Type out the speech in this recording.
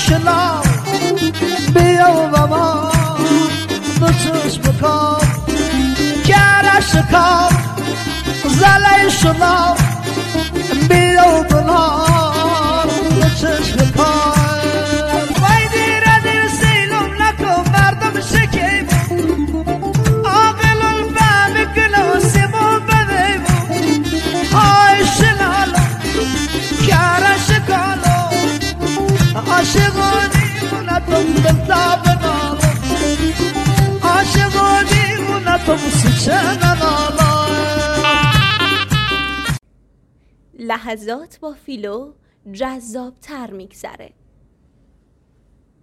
شلا بیا و ما دو چشم بکن کره شکا زله شلا بیا و بنا دو چشم بکن وای دیره دیر سیلم نکن مردم شکیم عاقل الفهم گلو سیمون بدهیم های شلالو کره شکالو عاشقانی اونتم دلتا بنالو عاشقانی اونتم سچه ننالو. لحظات با فیلو جذاب تر میگذره.